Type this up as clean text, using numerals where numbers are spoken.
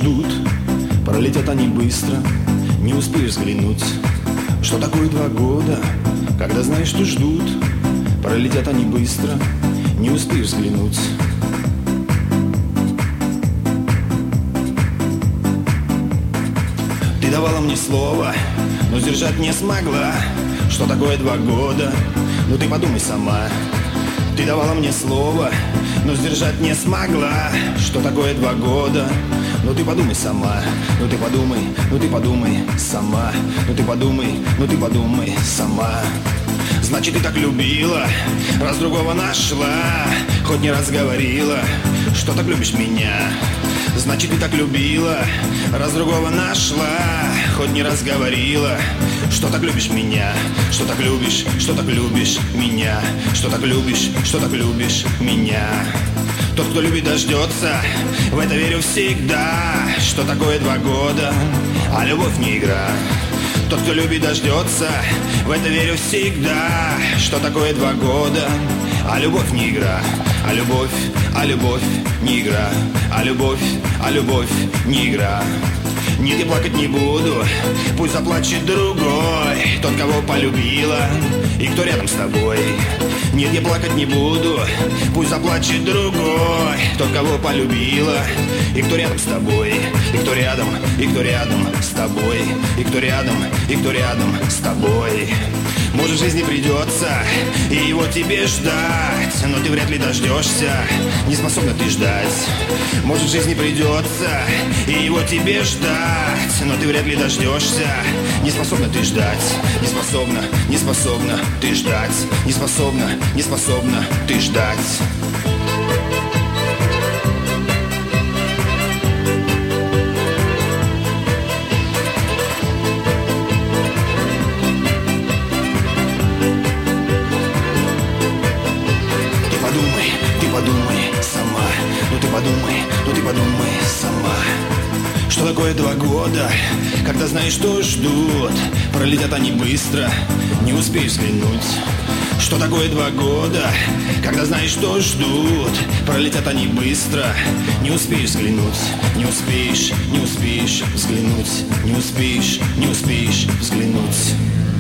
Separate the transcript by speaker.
Speaker 1: ждут, пролетят они быстро, не успеешь взглянуть. Что такое 2 года, когда знаешь, что ждут, пролетят они быстро, не успеешь взглянуть. Ты давала мне слово, но сдержать не смогла. Что такое 2 года, ну ты подумай сама. Ты давала мне слово, но сдержать не смогла. Что такое 2 года, ну ты подумай сама. Ну ты подумай сама. Ну ты подумай сама. Значит, ты так любила, раз другого нашла, хоть не раз говорила, что так любишь меня. Значит, ты так любила, раз другого нашла, хоть не раз говорила, что так любишь меня. Что так любишь меня. Что так любишь меня. Тот, кто любит, дождется, в это верю всегда. Что такое 2 года, а любовь не игра. Тот, кто любит, дождется, в это верю всегда. Что такое 2 года, а любовь не игра. А любовь не игра. А любовь не игра. Нет, я плакать не буду, пусть заплачет другой, тот, кого полюбила и кто рядом с тобой. Нет, я плакать не буду, пусть заплачет другой, тот, кого полюбила и кто рядом с тобой. И кто рядом с тобой. И кто рядом с тобой. Может, в жизни придется и его тебе ждать, но ты вряд ли дождешься, не способна ты ждать. Может, в жизни придется и его тебе ждать, но ты вряд ли дождешься, не способна ты ждать. Не способна ты ждать. Не способна ты ждать. Подумай сама. Что такое 2 года, когда знаешь, что ждут, пролетят они быстро, не успеешь взглянуть. Что такое 2 года, когда знаешь, что ждут, пролетят они быстро, не успеешь взглянуть. Не успеешь взглянуть. Не успеешь взглянуть.